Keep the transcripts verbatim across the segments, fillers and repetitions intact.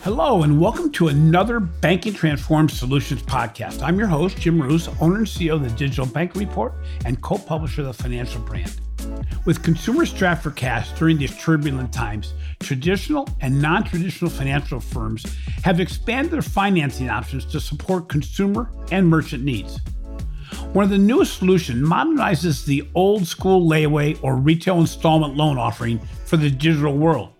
Hello, and welcome to another Banking Transformed Solutions podcast. I'm your host, Jim Roos, owner and C E O of the Digital Banking Report and co-publisher of the Financial Brand. With consumers strapped for cash during these turbulent times, traditional and non-traditional financial firms have expanded their financing options to support consumer and merchant needs. One of the newest solutions modernizes the old school layaway or retail installment loan offering for the digital world.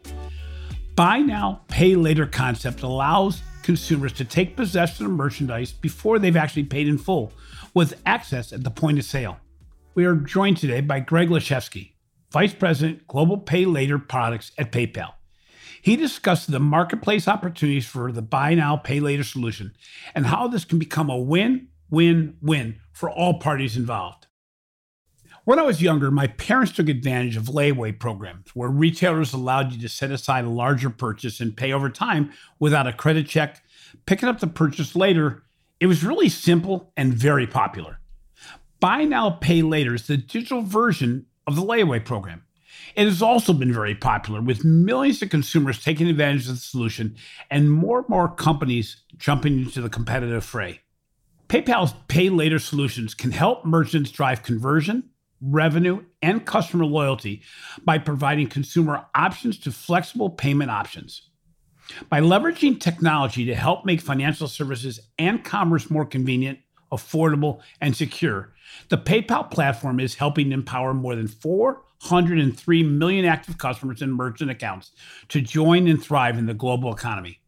Buy now, pay later concept allows consumers to take possession of merchandise before they've actually paid in full, with access at the point of sale. We are joined today by Greg Leshefsky, Vice President, Global Pay Later Products at PayPal. He discussed the marketplace opportunities for the buy now, pay later solution and how this can become a win-win-win for all parties involved. When I was younger, my parents took advantage of layaway programs where retailers allowed you to set aside a larger purchase and pay over time without a credit check, picking up the purchase later. It was really simple and very popular. Buy now, pay later is the digital version of the layaway program. It has also been very popular, with millions of consumers taking advantage of the solution and more and more companies jumping into the competitive fray. PayPal's pay later solutions can help merchants drive conversion, revenue, and customer loyalty by providing consumer options to flexible payment options. By leveraging technology to help make financial services and commerce more convenient, affordable, and secure, the PayPal platform is helping empower more than four hundred three million active customers and merchant accounts to join and thrive in the global economy.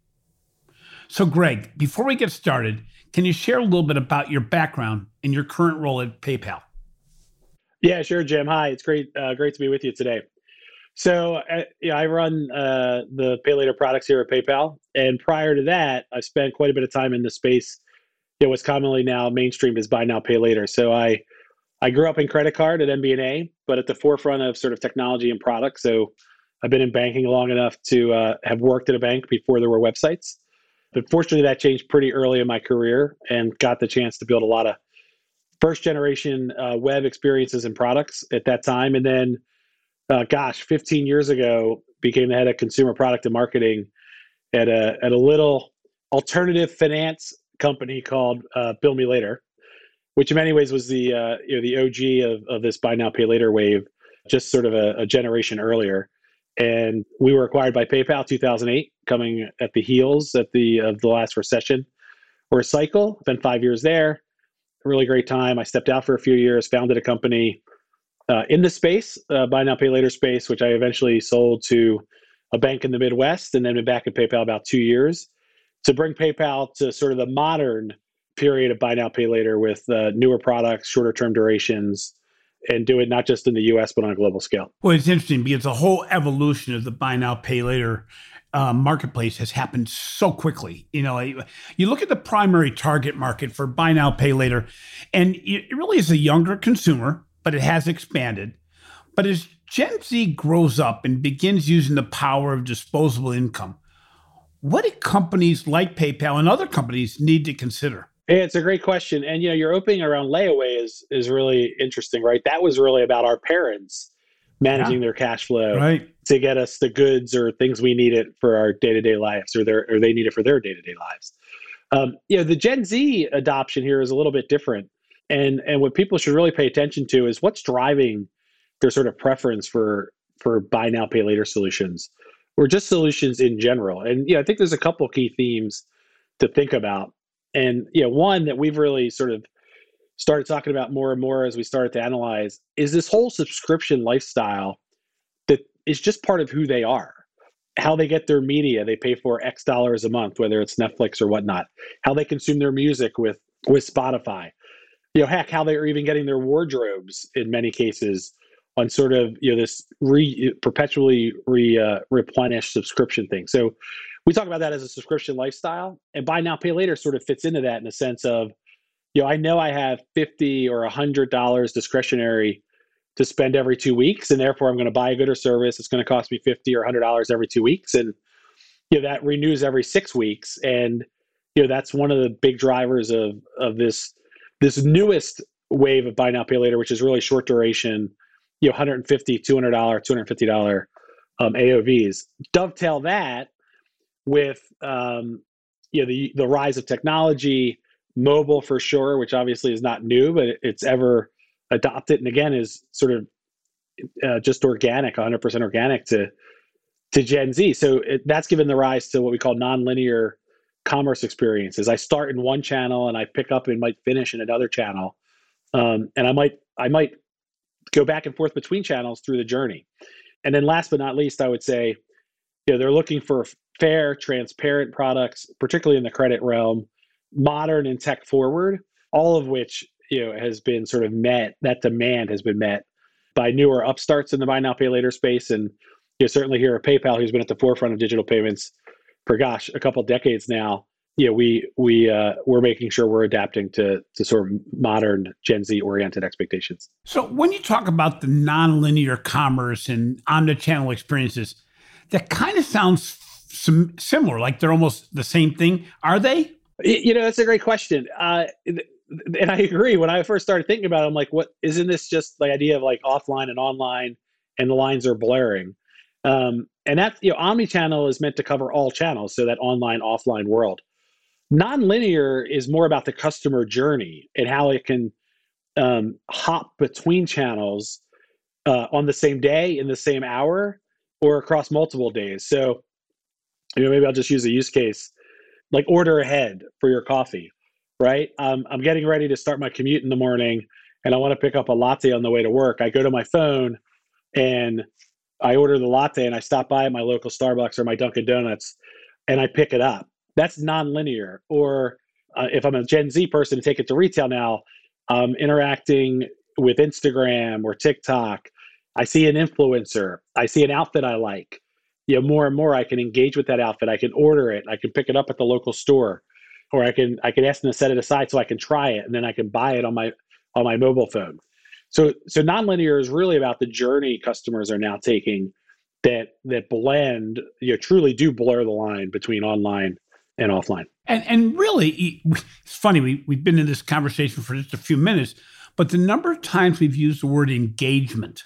So Greg, before we get started, can you share a little bit about your background and your current role at PayPal? Yeah, sure, Jim. Hi, it's great, uh, great to be with you today. So, uh, yeah, I run uh, the Pay Later products here at PayPal, and prior to that, I spent quite a bit of time in the space. You know, what's commonly now mainstream is buy now, pay later. So, I I grew up in credit card at M B N A, but at the forefront of sort of technology and products. So, I've been in banking long enough to uh, have worked at a bank before there were websites. But fortunately, that changed pretty early in my career, and got the chance to build a lot of first generation uh, web experiences and products at that time. And then, uh, gosh, fifteen years ago, became the head of consumer product and marketing at a, at a little alternative finance company called uh, Bill Me Later, which in many ways was the, uh, you know, the O G of, of this buy now, pay later wave, just sort of a, a generation earlier. And we were acquired by PayPal two thousand eight, coming at the heels at the, of the last recession or cycle. Spent five years there. Really great time. I stepped out for a few years, founded a company uh, in the space, uh, buy now, pay later space, which I eventually sold to a bank in the Midwest, and then been back at PayPal about two years to bring PayPal to sort of the modern period of buy now, pay later with uh, newer products, shorter term durations, and do it not just in the U S, but on a global scale. Well, it's interesting because the whole evolution of the buy now, pay later Uh, marketplace has happened so quickly. You know, you look at the primary target market for buy now, pay later, and it really is a younger consumer, but it has expanded. But as Gen Z grows up and begins using the power of disposable income, what do companies like PayPal and other companies need to consider? Hey, it's a great question. And, you know, your opening around layaway is, is really interesting, right? That was really about our parents managing yeah. their cash flow right. to get us the goods or things we needed for our day-to-day lives, or their or they need it for their day-to-day lives. Um, you know, the Gen Z adoption here is a little bit different. And and what people should really pay attention to is what's driving their sort of preference for for buy now, pay later solutions, or just solutions in general. And you know, I think there's a couple key themes to think about. And you know, one that we've really sort of started talking about more and more as we started to analyze is this whole subscription lifestyle that is just part of who they are, how they get their media. They pay for X dollars a month, whether it's Netflix or whatnot, how they consume their music with, with Spotify, you know, heck, how they're even getting their wardrobes in many cases on sort of, you know, this re, perpetually re, uh, replenished subscription thing. So we talk about that as a subscription lifestyle, and buy now, pay later sort of fits into that in the sense of, you know, I know I have fifty or one hundred dollars discretionary to spend every two weeks, and therefore I'm going to buy a good or service. It's going to cost me fifty or one hundred dollars every two weeks. And, you know, that renews every six weeks. And, you know, that's one of the big drivers of, of this, this newest wave of buy now, pay later, which is really short duration, you know, one hundred fifty dollars, two hundred dollars, two hundred fifty dollars um, A O Vs. Dovetail that with um, you know the the rise of technology, mobile for sure, which obviously is not new, but it's ever adopted, and again is sort of uh, just organic, one hundred percent organic to to Gen Z. So it, that's given the rise to what we call nonlinear commerce experiences. I start in one channel and I pick up and might finish in another channel, um, and I might I might go back and forth between channels through the journey. And then last but not least, I would say, you know, they're looking for fair, transparent products, particularly in the credit realm, modern and tech forward, all of which, you know, has been sort of met, that demand has been met by newer upstarts in the buy now, pay later space. And you know, certainly here at PayPal, who's been at the forefront of digital payments for gosh, a couple of decades now, you know, we we uh, we're making sure we're adapting to to sort of modern Gen Z oriented expectations. So when you talk about the nonlinear commerce and omnichannel experiences, that kind of sounds sim- similar, like they're almost the same thing. Are they? You know, that's a great question. Uh, and I agree. When I first started thinking about it, I'm like, what, isn't this just the idea of like offline and online and the lines are blurring? Um, and that, you know, omnichannel is meant to cover all channels. So that online, offline world. Nonlinear is more about the customer journey and how it can um, hop between channels uh, on the same day, in the same hour, or across multiple days. So, you know, maybe I'll just use a use case like order ahead for your coffee, right? Um, I'm getting ready to start my commute in the morning and I want to pick up a latte on the way to work. I go to my phone and I order the latte and I stop by at my local Starbucks or my Dunkin' Donuts and I pick it up. That's nonlinear. Or uh, if I'm a Gen Z person to take it to retail now, um, interacting with Instagram or TikTok, I see an influencer, I see an outfit I like. You know, more and more I can engage with that outfit. I can order it. I can pick it up at the local store, or I can I can ask them to set it aside so I can try it, and then I can buy it on my on my mobile phone. So so nonlinear is really about the journey customers are now taking that that blend, you know, truly do blur the line between online and offline. And and really, it's funny, we, we've been in this conversation for just a few minutes, but the number of times we've used the word engagement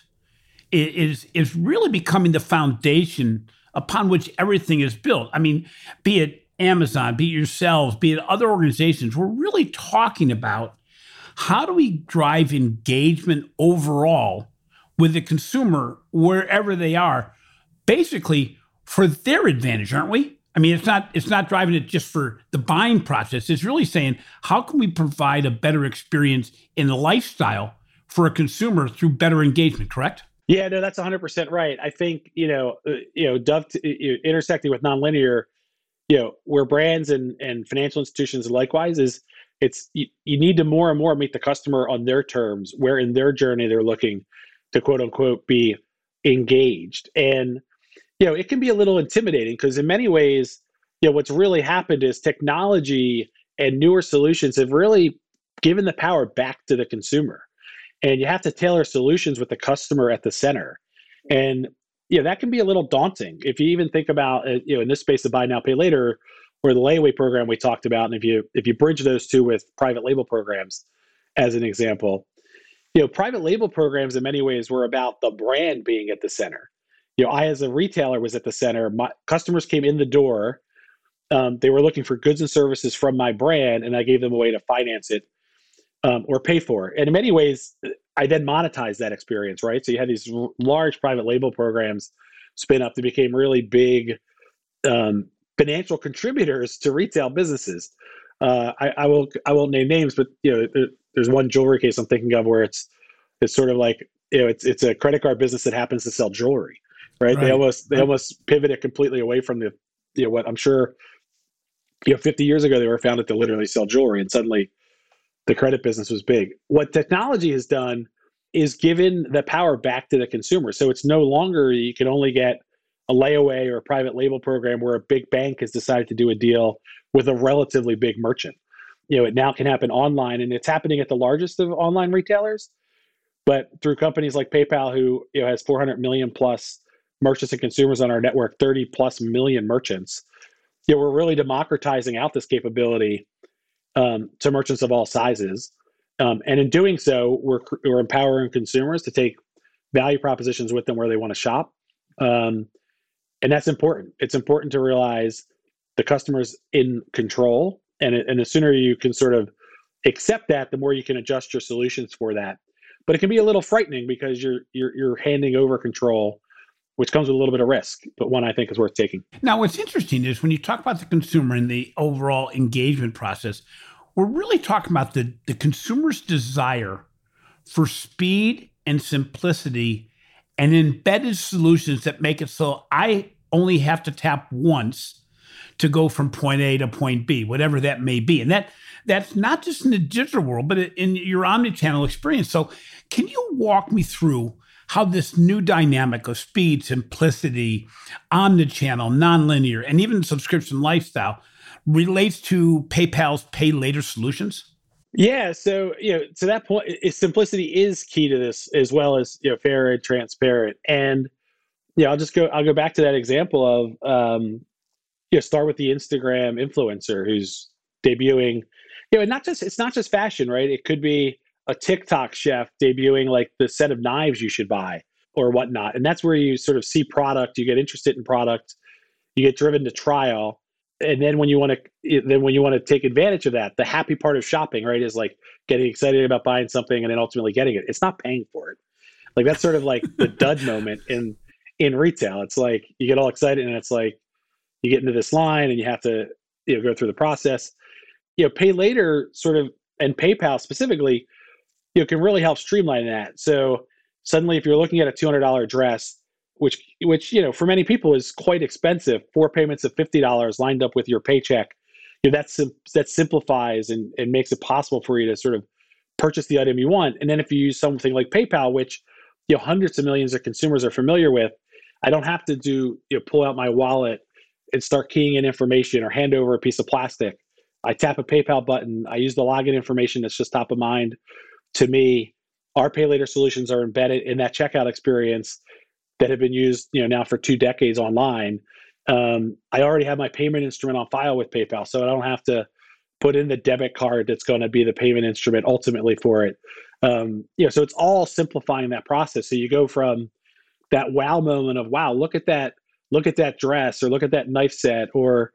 is is really becoming the foundation upon which everything is built. I mean, be it Amazon, be it yourselves, be it other organizations, we're really talking about how do we drive engagement overall with the consumer wherever they are, basically for their advantage, aren't we? I mean, it's not it's not driving it just for the buying process. It's really saying, how can we provide a better experience in the lifestyle for a consumer through better engagement, correct? Yeah, no, that's one hundred percent right. I think, you know, uh, you know, dove you know, intersecting with nonlinear, you know, where brands and, and financial institutions likewise is it's you, you need to more and more meet the customer on their terms, where in their journey they're looking to quote unquote be engaged. And, you know, it can be a little intimidating because in many ways, you know, what's really happened is technology and newer solutions have really given the power back to the consumer. And you have to tailor solutions with the customer at the center. And yeah, that can be a little daunting. If you even think about, uh, you know, in this space of buy now, pay later, or the layaway program we talked about, and if you if you bridge those two with private label programs, as an example, you know, private label programs in many ways were about the brand being at the center. You know, I as a retailer was at the center. My customers came in the door. Um, they were looking for goods and services from my brand, and I gave them a way to finance it um, or pay for it. And in many ways, I then monetized that experience, right? So you had these r- large private label programs spin up that became really big um, financial contributors to retail businesses. Uh, I, I will I won't name names, but you know, there, there's one jewelry case I'm thinking of where it's it's sort of like, you know, it's it's a credit card business that happens to sell jewelry, right? right. They almost they right. almost pivoted completely away from the, you know, what I'm sure, you know, fifty years ago they were founded to literally sell jewelry, and suddenly the credit business was big. What technology has done is given the power back to the consumer. So it's no longer you can only get a layaway or a private label program where a big bank has decided to do a deal with a relatively big merchant. You know, it now can happen online, and it's happening at the largest of online retailers, but through companies like PayPal, who, you know, has four hundred million plus merchants and consumers on our network, thirty plus million merchants. You know, we're really democratizing out this capability um, to merchants of all sizes. Um, and in doing so, we're, we're empowering consumers to take value propositions with them where they want to shop. Um, and that's important. It's important to realize the customer's in control. And, and the sooner you can sort of accept that, the more you can adjust your solutions for that. But it can be a little frightening because you're you're you're handing over control, which comes with a little bit of risk, but one I think is worth taking. Now, what's interesting is when you talk about the consumer and the overall engagement process, we're really talking about the, the consumer's desire for speed and simplicity and embedded solutions that make it so I only have to tap once to go from point A to point B, whatever that may be. And that that's not just in the digital world, but in your omnichannel experience. So can you walk me through how this new dynamic of speed, simplicity, omnichannel, nonlinear, and even subscription lifestyle relates to PayPal's pay later solutions? Yeah, so you know, to that point, is simplicity is key to this, as well as you know, fair and transparent. And yeah, I'll just go. I'll go back to that example of um, you know, start with the Instagram influencer who's debuting. You know, and not just it's not just fashion, right? It could be a TikTok chef debuting like the set of knives you should buy or whatnot. And that's where you sort of see product, you get interested in product, you get driven to trial. And then when you want to, then when you want to take advantage of that, the happy part of shopping, right, is like getting excited about buying something and then ultimately getting it. It's not paying for it. Like that's sort of like the dud moment in, in retail. It's like you get all excited and it's like you get into this line and you have to, you know, go through the process. You know, pay later sort of, and PayPal specifically, you know, can really help streamline that. So suddenly, if you're looking at a two hundred dollars dress, which, which you know, for many people is quite expensive, four payments of fifty dollars lined up with your paycheck, you know, that's, that simplifies and, and makes it possible for you to sort of purchase the item you want. And then if you use something like PayPal, which you know hundreds of millions of consumers are familiar with, I don't have to do you know pull out my wallet and start keying in information or hand over a piece of plastic. I tap a PayPal button. I use the login information that's just top of mind. To me, our pay later solutions are embedded in that checkout experience that have been used, you know, now for two decades online. Um, I already have my payment instrument on file with PayPal, so I don't have to put in the debit card that's going to be the payment instrument ultimately for it. Um, you know, so it's all simplifying that process. So you go from that wow moment of wow, look at that, look at that dress, or look at that knife set, or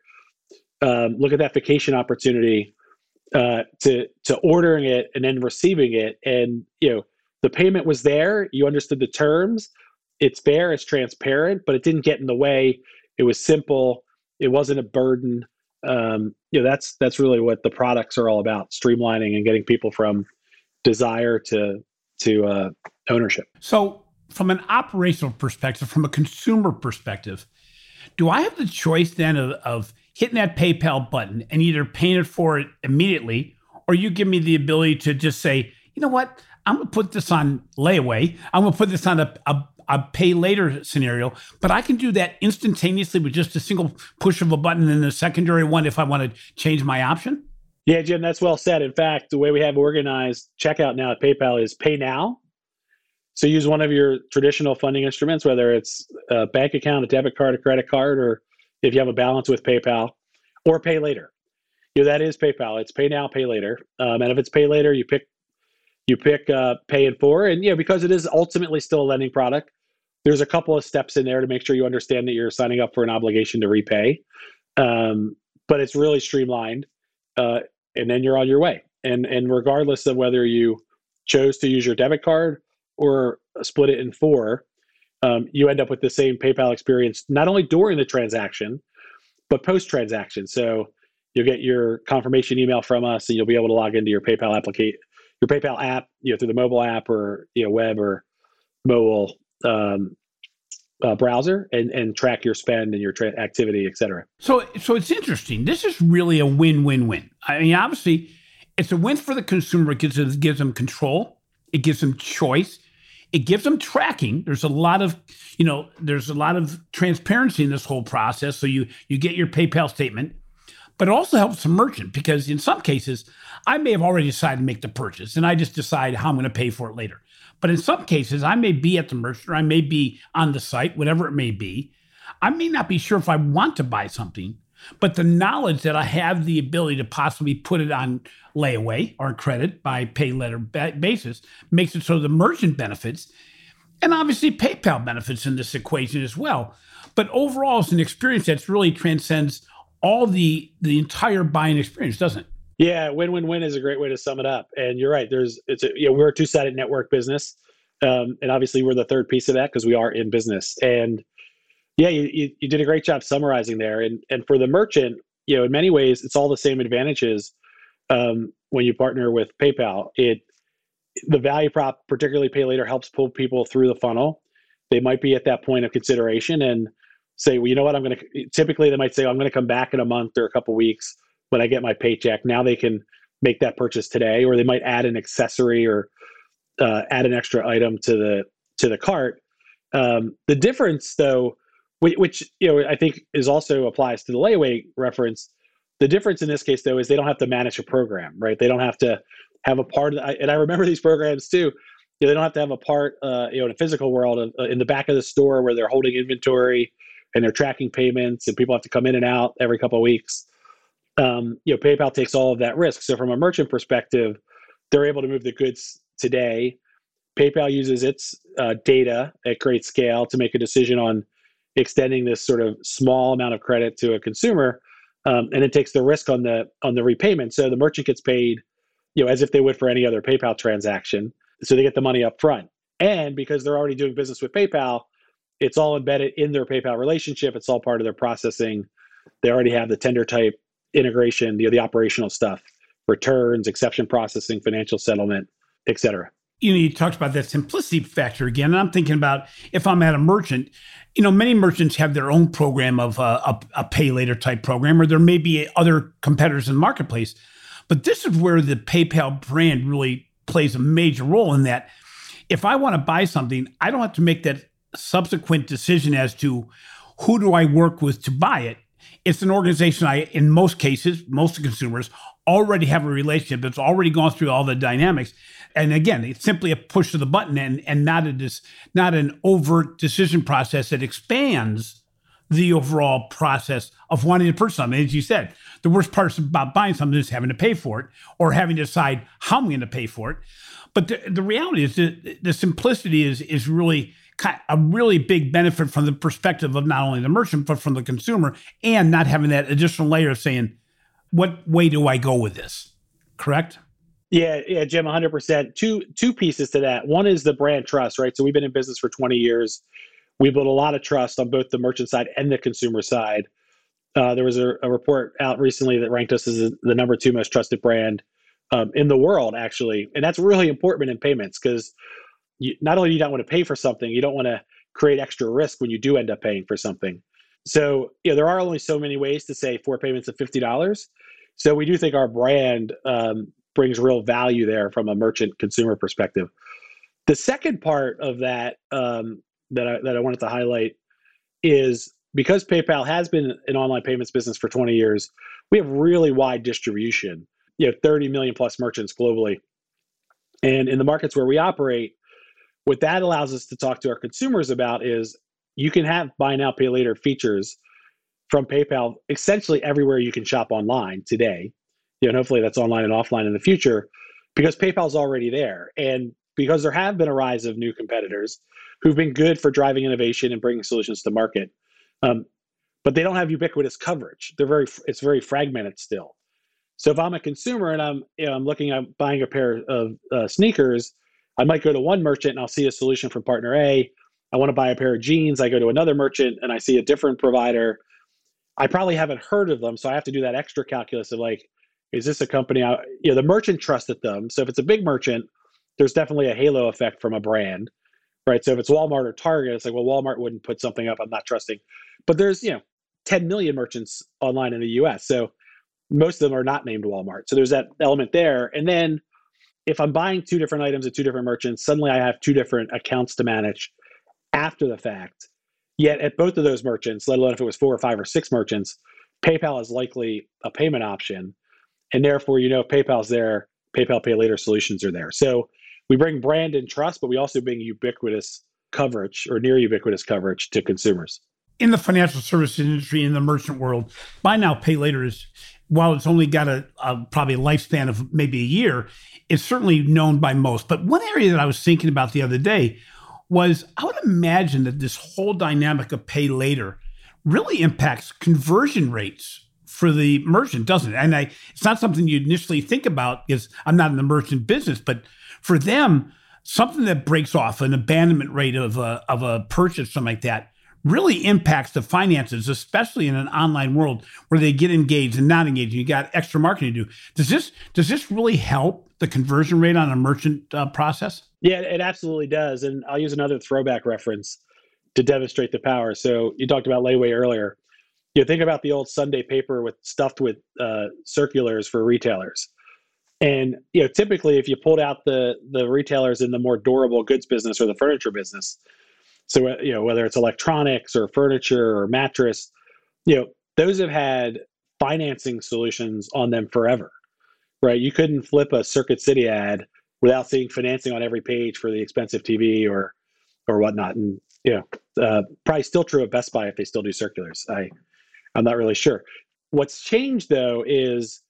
um, look at that vacation opportunity. Uh, to to ordering it and then receiving it, and you know the payment was there. You understood the terms. It's fair. It's transparent, but it didn't get in the way. It was simple. It wasn't a burden. Um, you know that's that's really what the products are all about: streamlining and getting people from desire to to uh, ownership. So, from an operational perspective, from a consumer perspective, do I have the choice then of, of hitting that PayPal button and either paying it for it immediately, or you give me the ability to just say, you know what, I'm going to put this on layaway. I'm going to put this on a, a, a pay later scenario, but I can do that instantaneously with just a single push of a button and a secondary one if I want to change my option? Yeah, Jim, that's well said. In fact, the way we have organized checkout now at PayPal is pay now. So use one of your traditional funding instruments, whether it's a bank account, a debit card, a credit card, or if you have a balance with PayPal, or pay later. You know, that is PayPal. It's pay now, pay later. Um, and if it's pay later, you pick you pick uh, pay in four. And you know, because it is ultimately still a lending product, there's a couple of steps in there to make sure you understand that you're signing up for an obligation to repay. Um, but it's really streamlined, uh, and then you're on your way. And and regardless of whether you chose to use your debit card or split it in four, Um, you end up with the same PayPal experience, not only during the transaction, but post-transaction. So you'll get your confirmation email from us, and you'll be able to log into your PayPal application, your PayPal app, you know, through the mobile app or you know, web or mobile um, uh, browser, and and track your spend and your tra- activity, et cetera. So, so it's interesting. This is really a win-win-win. I mean, obviously, it's a win for the consumer. It gives it gives them control. It gives them choice. It gives them tracking. There's a lot of, you know, there's a lot of transparency in this whole process. So you you get your PayPal statement, but it also helps the merchant because in some cases, I may have already decided to make the purchase and I just decide how I'm going to pay for it later. But in some cases, I may be at the merchant or I may be on the site, whatever it may be. I may not be sure if I want to buy something, but the knowledge that I have the ability to possibly put it on layaway or credit by pay letter basis makes it so the merchant benefits. And obviously PayPal benefits in this equation as well. But overall, it's an experience that's really transcends all the the entire buying experience, doesn't it? Yeah, win-win-win is a great way to sum it up. And you're right. There's it's a, you know, we're a two-sided network business, um, and obviously we're the third piece of that because we are in business. And yeah, you, you you did a great job summarizing there. And and for the merchant, you know, in many ways, it's all the same advantages um, when you partner with PayPal. It the value prop, particularly Pay Later, helps pull people through the funnel. They might be at that point of consideration and say, well, you know what, I'm going to. Typically, they might say, I'm going to come back in a month or a couple weeks when I get my paycheck. Now they can make that purchase today, or they might add an accessory or uh, add an extra item to the to the cart. Um, the difference, though, which, which you know I think is also applies to the layaway reference. The difference in this case, though, is they don't have to manage a program, right? They don't have to have a part of. The, and I remember these programs too. You know, they don't have to have a part, uh, you know, in a physical world, uh, in the back of the store where they're holding inventory and they're tracking payments, and people have to come in and out every couple of weeks. Um, you know, PayPal takes all of that risk. So from a merchant perspective, they're able to move the goods today. PayPal uses its uh, data at great scale to make a decision on extending this sort of small amount of credit to a consumer, um, and it takes the risk on the on the repayment. So the merchant gets paid, you know, as if they would for any other PayPal transaction. So they get the money up front, and because they're already doing business with PayPal, it's all embedded in their PayPal relationship. It's all part of their processing. They already have the tender type integration, the, the operational stuff, returns, exception processing, financial settlement, et cetera. You know, you talked about that simplicity factor again, and I'm thinking about if I'm at a merchant, you know, many merchants have their own program of uh, a, a pay later type program, or there may be other competitors in the marketplace. But this is where the PayPal brand really plays a major role in that. If I want to buy something, I don't have to make that subsequent decision as to who do I work with to buy it. It's an organization I, in most cases, most consumers already have a relationship that's already gone through all the dynamics. And again, it's simply a push of the button and, and not a dis, not an overt decision process that expands the overall process of wanting to purchase something. As you said, the worst part about buying something is having to pay for it or having to decide how I'm going to pay for it. But the, the reality is that the simplicity is is really a really big benefit from the perspective of not only the merchant, but from the consumer, and not having that additional layer of saying, what way do I go with this? Correct? Yeah, yeah, Jim, one hundred percent. Two two pieces to that. One is the brand trust, right? So we've been in business for twenty years. We built a lot of trust on both the merchant side and the consumer side. Uh, there was a, a report out recently that ranked us as the number two most trusted brand um, in the world, actually. And that's really important in payments because You, not only do you not want to pay for something, you don't want to create extra risk when you do end up paying for something. So, you know, there are only so many ways to say four payments of fifty dollars. So we do think our brand um, brings real value there from a merchant consumer perspective. The second part of that um, that I, that I wanted to highlight is because PayPal has been an online payments business for twenty years, we have really wide distribution, you know, thirty million plus merchants globally. And in the markets where we operate, what that allows us to talk to our consumers about is you can have buy now, pay later features from PayPal essentially everywhere you can shop online today. You know, and hopefully that's online and offline in the future because PayPal's already there. And because there have been a rise of new competitors who've been good for driving innovation and bringing solutions to market. Um, but they don't have ubiquitous coverage. They're very, it's very fragmented still. So if I'm a consumer and I'm, you know, I'm looking at buying a pair of uh, sneakers, I might go to one merchant and I'll see a solution from partner A. I want to buy a pair of jeans. I go to another merchant and I see a different provider. I probably haven't heard of them, so I have to do that extra calculus of like, is this a company? I, you know, the merchant trusted them. So if it's a big merchant, there's definitely a halo effect from a brand, right? So if it's Walmart or Target, it's like, well, Walmart wouldn't put something up I'm not trusting. But there's, you know, ten million merchants online in the U S. So most of them are not named Walmart. So there's that element there. And then if I'm buying two different items at two different merchants, suddenly I have two different accounts to manage after the fact. Yet at both of those merchants, let alone if it was four or five or six merchants, PayPal is likely a payment option. And therefore, you know, if PayPal's there, PayPal Pay Later solutions are there. So we bring brand and trust, but we also bring ubiquitous coverage or near ubiquitous coverage to consumers. In the financial services industry, in the merchant world, buy now, pay later is, while it's only got a, a probably a lifespan of maybe a year, it's certainly known by most. But one area that I was thinking about the other day was I would imagine that this whole dynamic of pay later really impacts conversion rates for the merchant, doesn't it? And I, it's not something you initially think about because I'm not in the merchant business, but for them, something that breaks off an abandonment rate of a, of a purchase, something like that, really impacts the finances, especially in an online world where they get engaged and not engaged. You got extra marketing to do. Does this does this really help the conversion rate on a merchant uh, process? Yeah, it absolutely does. And I'll use another throwback reference to demonstrate the power. So you talked about layaway earlier. You think about the old Sunday paper with stuffed with uh, circulars for retailers. And you know, typically, if you pulled out the the retailers in the more durable goods business or the furniture business, so you know whether it's electronics or furniture or mattress, you know those have had financing solutions on them forever, right? You couldn't flip a Circuit City ad without seeing financing on every page for the expensive T V or or whatnot. And you know, uh, probably still true at Best Buy if they still do circulars. I I'm not really sure. What's changed though is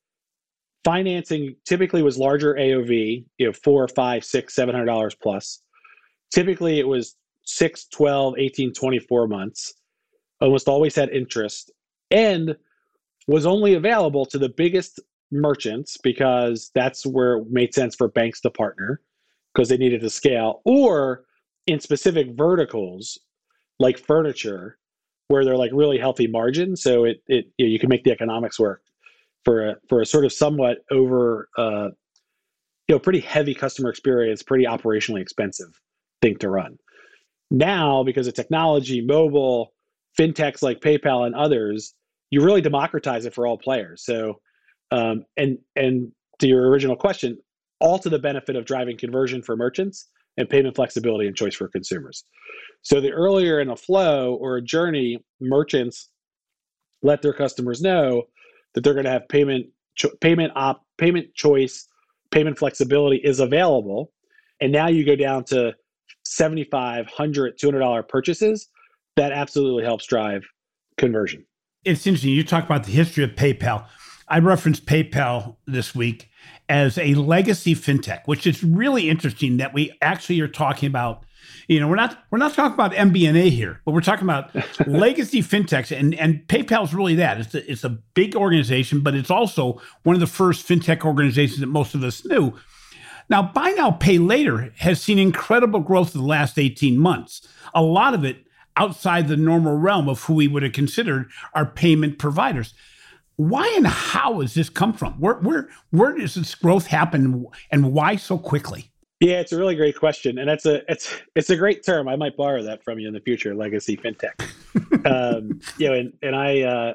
financing typically was larger A O V, you know, four, five, six, seven hundred dollars plus. Typically it was six, twelve, eighteen, twenty-four months. Almost always had interest and was only available to the biggest merchants because that's where it made sense for banks to partner because they needed to scale, or in specific verticals like furniture where they're like really healthy margins. So it, it you know, you can make the economics work for a, for a sort of somewhat over, uh, you know, pretty heavy customer experience, pretty operationally expensive thing to run. Now, because of technology, mobile, fintechs like PayPal and others, you really democratize it for all players. So, um, and and to your original question, all to the benefit of driving conversion for merchants and payment flexibility and choice for consumers. So the earlier in a flow or a journey, merchants let their customers know that they're going to have payment, cho- payment op, payment choice, payment flexibility is available. And now you go down to seventy-five, one hundred, two hundred dollars purchases. That absolutely helps drive conversion. It's interesting. You talk about the history of PayPal. I referenced PayPal this week as a legacy fintech, which is really interesting that we actually are talking about. You know, we're not we're not talking about M B N A here, but we're talking about legacy fintechs, and and PayPal is really that. It's a, it's a big organization, but it's also one of the first fintech organizations that most of us knew. Now, Buy Now, Pay Later has seen incredible growth in the last eighteen months. A lot of it outside the normal realm of who we would have considered our payment providers. Why and how has this come from? Where where where does this growth happen, and why so quickly? Yeah, it's a really great question, and that's a it's it's a great term. I might borrow that from you in the future, legacy fintech. um, you know, and and I uh,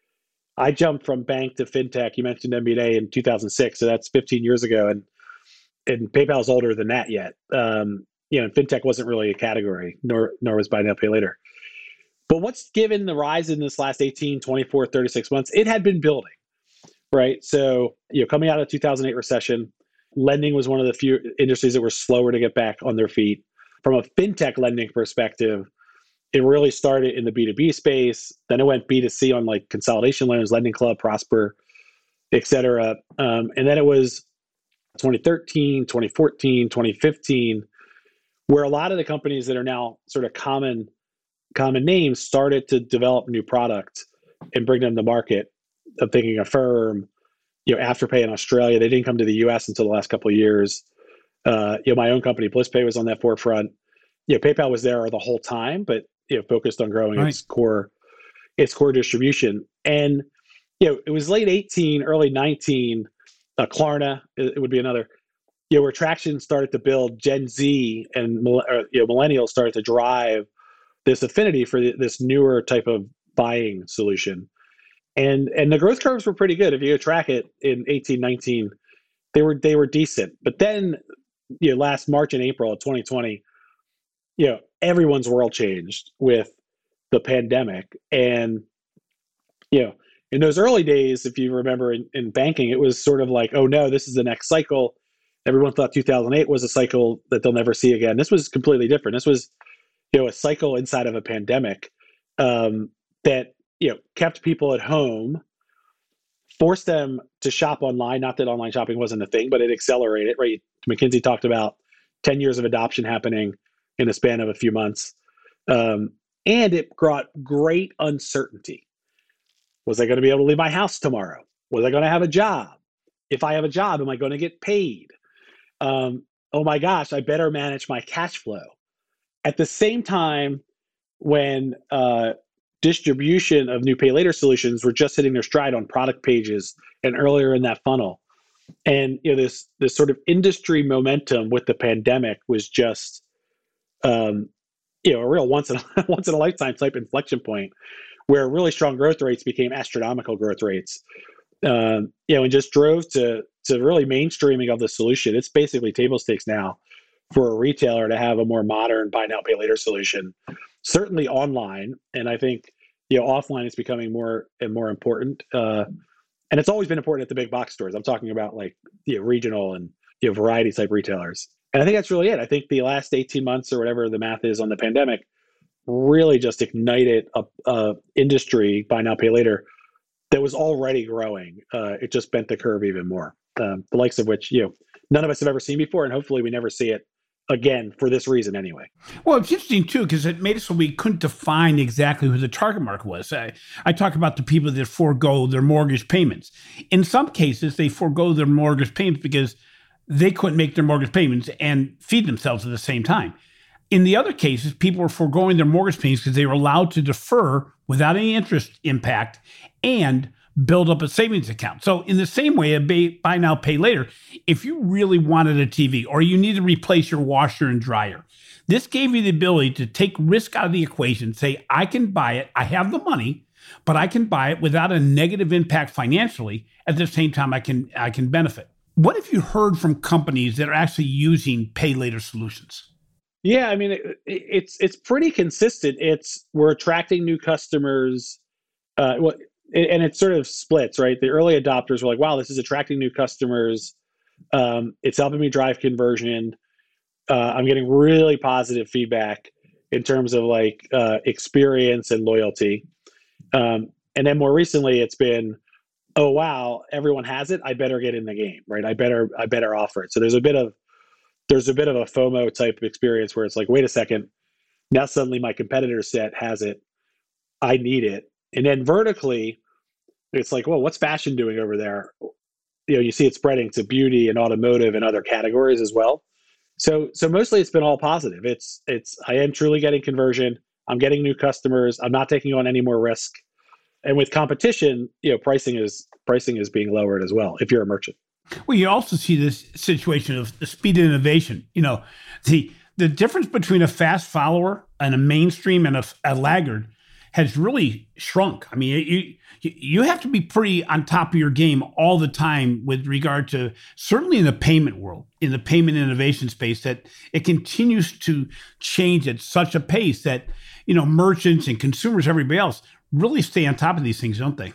I jumped from bank to fintech. You mentioned M B A in two thousand six, so that's fifteen years ago, and and PayPal's older than that yet. Um, you know, and fintech wasn't really a category, nor nor was Buy Now, Pay Later. But what's given the rise in this last eighteen, twenty-four, thirty-six months? It had been building, right? So you know, coming out of the two thousand eight recession. Lending was one of the few industries that were slower to get back on their feet. From a fintech lending perspective, it really started in the B two B space. Then it went B two C on like consolidation loans, Lending Club, Prosper, et cetera. Um, and then it was twenty thirteen, twenty fourteen, twenty fifteen, where a lot of the companies that are now sort of common, common names started to develop new products and bring them to market. I'm thinking Affirm, you know, Afterpay in Australia. They didn't come to the U S until the last couple of years. Uh, you know, my own company, BlissPay, was on that forefront. You know, PayPal was there the whole time, but you know, focused on growing right. its core, its core distribution. And you know, it was late eighteen, early nineteen. Uh, Klarna, it, it would be another. You know, where traction started to build. Gen Z and uh, you know, millennials started to drive this affinity for the, this newer type of buying solution. And and the growth curves were pretty good. If you track it in eighteen, nineteen, they were they were decent. But then, you know, last March and April of twenty twenty, you know, everyone's world changed with the pandemic. And, you know, in those early days, if you remember in, in banking, it was sort of like, oh no, this is the next cycle. Everyone thought two thousand eight was a cycle that they'll never see again. This was completely different. This was, you know, a cycle inside of a pandemic um, that, you know, kept people at home, forced them to shop online. Not that online shopping wasn't a thing, but it accelerated, right? McKinsey talked about ten years of adoption happening in the span of a few months. Um, and it brought great uncertainty. Was I going to be able to leave my house tomorrow? Was I going to have a job? If I have a job, am I going to get paid? Um, oh my gosh, I better manage my cash flow. At the same time, when uh, distribution of new pay later solutions were just hitting their stride on product pages and earlier in that funnel, and you know this this sort of industry momentum with the pandemic was just um, you know a real once in a, once in a lifetime type inflection point, where really strong growth rates became astronomical growth rates. Um, you know, and just drove to to really mainstreaming of the solution. It's basically table stakes now for a retailer to have a more modern buy now, pay later solution. Certainly online, and I think you know offline is becoming more and more important. Uh, and it's always been important at the big box stores. I'm talking about like you know, regional and you know, variety type retailers. And I think that's really it. I think the last eighteen months or whatever the math is on the pandemic really just ignited a, a industry buy now, pay later that was already growing. Uh, it just bent the curve even more. Um, the likes of which you know none of us have ever seen before, and hopefully we never see it again for this reason anyway. Well, it's interesting too, because it made it so we couldn't define exactly who the target market was. I, I talk about the people that forego their mortgage payments. In some cases, they forego their mortgage payments because they couldn't make their mortgage payments and feed themselves at the same time. In the other cases, people were foregoing their mortgage payments because they were allowed to defer without any interest impact and build up a savings account. So in the same way, a buy now, pay later, if you really wanted a T V or you need to replace your washer and dryer, this gave you the ability to take risk out of the equation, say, I can buy it, I have the money, but I can buy it without a negative impact financially. At the same time, I can I can benefit. What have you heard from companies that are actually using pay later solutions? Yeah, I mean, it, it's it's pretty consistent. It's we're attracting new customers. Uh, well, and it sort of splits, right? The early adopters were like, wow, this is attracting new customers. Um, it's helping me drive conversion. Uh, I'm getting really positive feedback in terms of like uh, experience and loyalty. Um, and then more recently, it's been, oh, wow, everyone has it. I better get in the game, right? I better I better offer it. So there's a bit of there's a bit of a FOMO type of experience where it's like, wait a second, now suddenly my competitor set has it. I need it. And then vertically, it's like, well, what's fashion doing over there? You know, you see it spreading to beauty and automotive and other categories as well. So, so mostly it's been all positive. It's, it's, I am truly getting conversion. I'm getting new customers. I'm not taking on any more risk. And with competition, you know, pricing is pricing is being lowered as well if you're a merchant. Well, you also see this situation of the speed of innovation. You know, the the difference between a fast follower and a mainstream and a, a laggard has really shrunk. I mean, you you have to be pretty on top of your game all the time with regard to, certainly in the payment world, in the payment innovation space, that it continues to change at such a pace that, you know, merchants and consumers, everybody else, really stay on top of these things, don't they?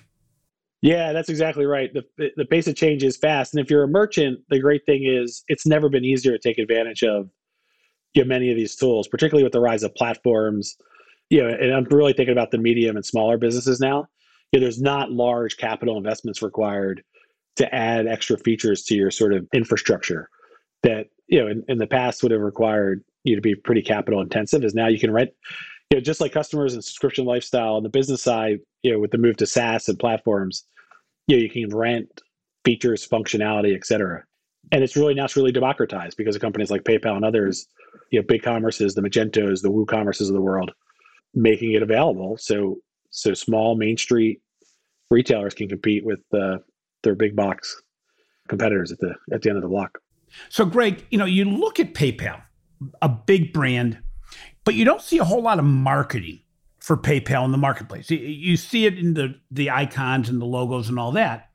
Yeah, that's exactly right. The the pace of change is fast. And if you're a merchant, the great thing is it's never been easier to take advantage of you know, many of these tools, particularly with the rise of platforms. You know, and I'm really thinking about the medium and smaller businesses now. You know, there's not large capital investments required to add extra features to your sort of infrastructure that, you know, in, in the past would have required you to be pretty capital intensive, is now you can rent, you know, just like customers and subscription lifestyle on the business side, you know, with the move to SaaS and platforms, you know, you can rent features, functionality, et cetera. And it's really now it's really democratized because of companies like PayPal and others, you know, big commerces, the Magentos, the WooCommerces of the world, making it available. So, so small Main Street retailers can compete with uh, their big box competitors at the at the end of the block. So, Greg, you know, you look at PayPal, a big brand, but you don't see a whole lot of marketing for PayPal in the marketplace. You see it in the, the icons and the logos and all that.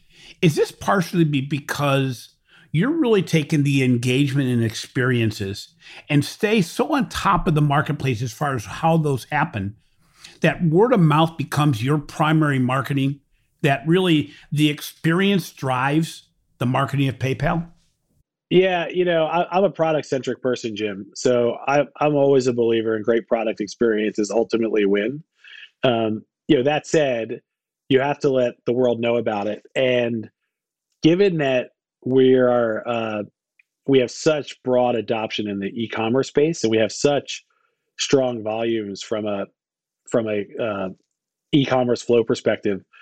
Is this partially be because you're really taking the engagement and experiences and stay so on top of the marketplace as far as how those happen, that word of mouth becomes your primary marketing, that really the experience drives the marketing of PayPal? Yeah, you know, I, I'm a product-centric person, Jim. So I, I'm always a believer in great product experiences ultimately win. Um, you know, that said, you have to let the world know about it. And given that we are uh, we have such broad adoption in the e-commerce space, and we have such strong volumes from a from a uh, e-commerce flow perspective,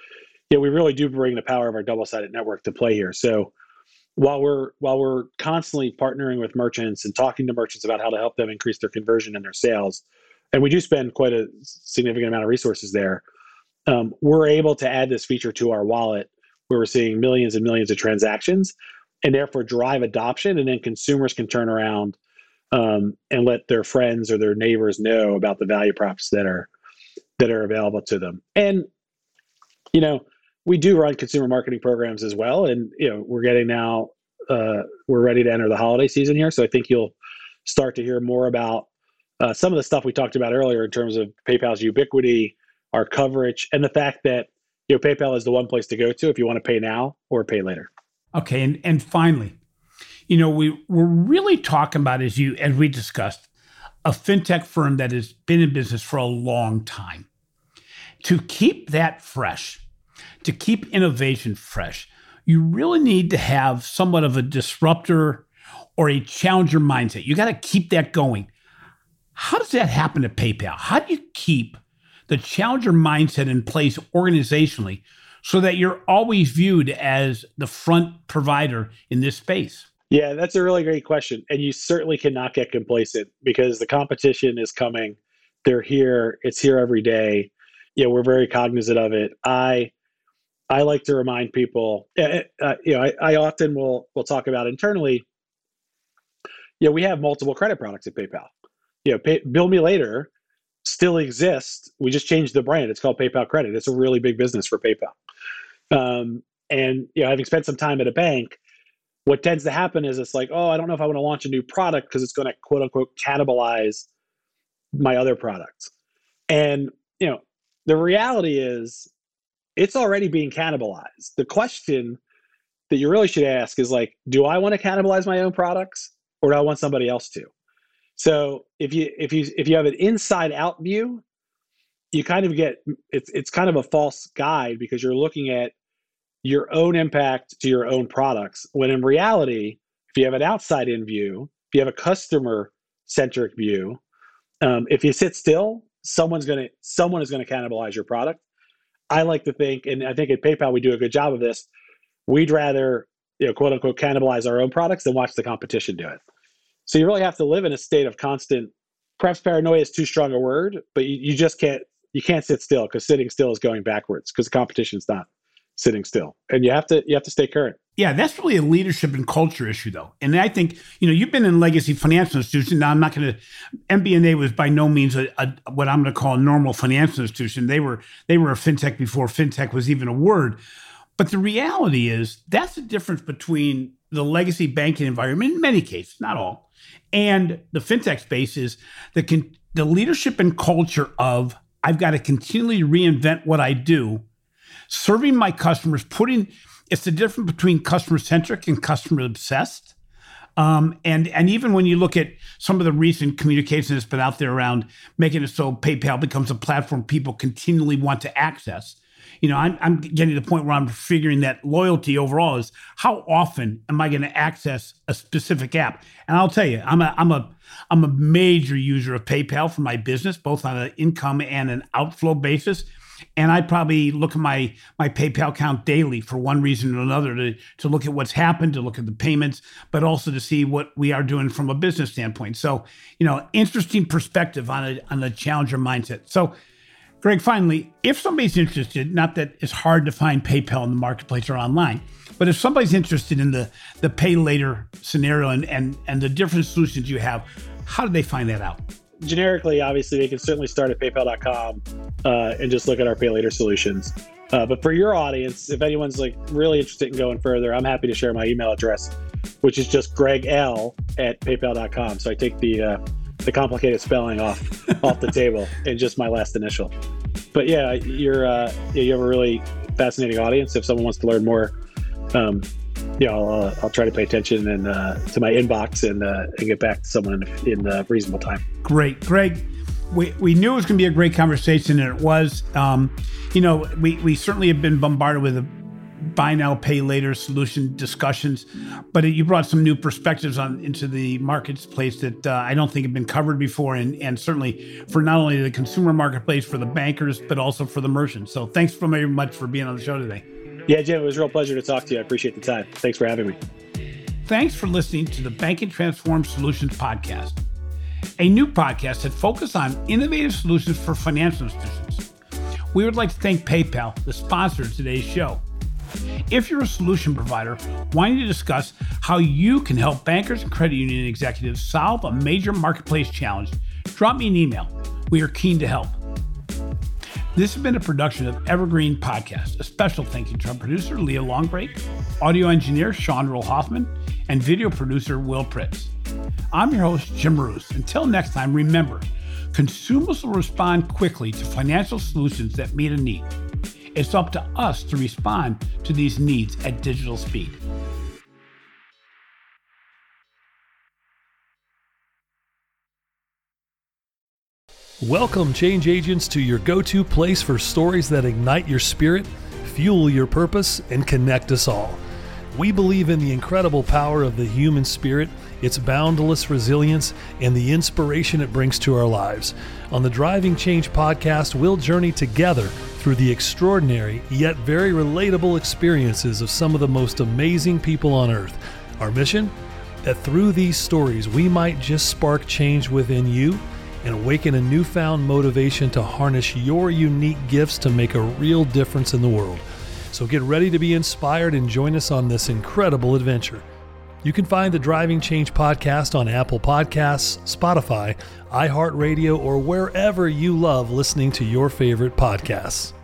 yeah, we really do bring the power of our double-sided network to play here. So while we're while we're constantly partnering with merchants and talking to merchants about how to help them increase their conversion and their sales, and we do spend quite a significant amount of resources there, um, we're able to add this feature to our wallet where we're seeing millions and millions of transactions and therefore drive adoption, and then consumers can turn around um, and let their friends or their neighbors know about the value props that are that are available to them. And, you know, we do run consumer marketing programs as well. And, you know, we're getting now, uh, we're ready to enter the holiday season here. So I think you'll start to hear more about uh, some of the stuff we talked about earlier in terms of PayPal's ubiquity, our coverage, and the fact that, you know, PayPal is the one place to go to if you want to pay now or pay later. Okay. And, and finally, you know, we, we're really talking about, as you, as we discussed, a fintech firm that has been in business for a long time. To keep that fresh, to keep innovation fresh, you really need to have somewhat of a disruptor or a challenger mindset. You got to keep that going. How does that happen at PayPal? How do you keep the challenger mindset in place organizationally so that you're always viewed as the front provider in this space? Yeah, that's a really great question. And you certainly cannot get complacent because the competition is coming. They're here. It's here every day. Yeah, we're very cognizant of it. I I like to remind people, uh, you know, I, I often will will talk about internally, you know, we have multiple credit products at PayPal. You know, pay, Bill Me Later still exists. We just changed the brand. It's called PayPal Credit. It's a really big business for PayPal. Um, and, you know, having spent some time at a bank, what tends to happen is it's like, oh, I don't know if I want to launch a new product because it's going to quote unquote cannibalize my other products. And, you know, the reality is it's already being cannibalized. The question that you really should ask is like, do I want to cannibalize my own products or do I want somebody else to? So if you if you if you have an inside out view, you kind of get it's it's kind of a false guide because you're looking at your own impact to your own products. When in reality, if you have an outside in view, if you have a customer centric view, um, if you sit still, someone's gonna someone is gonna cannibalize your product. I like to think, and I think at PayPal we do a good job of this. We'd rather, you know, quote unquote, cannibalize our own products than watch the competition do it. So you really have to live in a state of constant, perhaps paranoia is too strong a word, but you, you just can't, you can't sit still because sitting still is going backwards because the competition's not sitting still. And you have to, you have to stay current. Yeah, that's really a leadership and culture issue though. And I think, you know, you've been in legacy financial institution. Now I'm not going to, M B N A was by no means a, a, what I'm going to call a normal financial institution. They were, they were a fintech before fintech was even a word. But the reality is that's the difference between the legacy banking environment, in many cases, not all, and the fintech space is the con- the leadership and culture of I've got to continually reinvent what I do, serving my customers, putting, it's the difference between customer-centric and customer-obsessed. Um, and, and even when you look at some of the recent communication that's been out there around making it so PayPal becomes a platform people continually want to access, you know, I'm, I'm getting to the point where I'm figuring that loyalty overall is how often am I going to access a specific app? And I'll tell you, I'm a I'm a I'm a major user of PayPal for my business, both on an income and an outflow basis. And I probably look at my my PayPal account daily for one reason or another to to look at what's happened, to look at the payments, but also to see what we are doing from a business standpoint. So, you know, interesting perspective on a on a challenger mindset. So, Greg, finally, if somebody's interested, not that it's hard to find PayPal in the marketplace or online, but if somebody's interested in the, the pay later scenario and, and, and the different solutions you have, how do they find that out? Generically, obviously, they can certainly start at PayPal dot com uh, and just look at our pay later solutions. Uh, but for your audience, if anyone's like really interested in going further, I'm happy to share my email address, which is just Greg L at PayPal dot com. So I take the uh, the complicated spelling off off the table and just my last initial. But yeah, you're uh, you have a really fascinating audience. If someone wants to learn more, um, you know, I'll, uh, I'll try to pay attention and uh, to my inbox and uh, and get back to someone in, in uh, reasonable time. Great, Greg. We we knew it was going to be a great conversation, and it was. Um, you know, we we certainly have been bombarded with a buy now, pay later solution discussions, but you brought some new perspectives on into the marketplace that uh, I don't think have been covered before, and, and certainly for not only the consumer marketplace, for the bankers, but also for the merchants. So thanks very much for being on the show today. Yeah, Jim, it was a real pleasure to talk to you. I appreciate the time. Thanks for having me. Thanks for listening to the Banking Transformed Solutions podcast, a new podcast that focuses on innovative solutions for financial institutions. We would like to thank PayPal, the sponsor of today's show. If you're a solution provider wanting to discuss how you can help bankers and credit union executives solve a major marketplace challenge, drop me an email. We are keen to help. This has been a production of Evergreen Podcast. A special thank you to our producer, Leah Longbreak, audio engineer, Sean Roll Hoffman, and video producer, Will Pritz. I'm your host, Jim Roos. Until next time, remember, consumers will respond quickly to financial solutions that meet a need. It's up to us to respond to these needs at digital speed. Welcome, change agents, to your go-to place for stories that ignite your spirit, fuel your purpose, and connect us all. We believe in the incredible power of the human spirit, its boundless resilience, and the inspiration it brings to our lives. On the Driving Change podcast, we'll journey together through the extraordinary yet very relatable experiences of some of the most amazing people on earth. Our mission? That through these stories, we might just spark change within you and awaken a newfound motivation to harness your unique gifts to make a real difference in the world. So get ready to be inspired and join us on this incredible adventure. You can find the Driving Change podcast on Apple Podcasts, Spotify, iHeartRadio, or wherever you love listening to your favorite podcasts.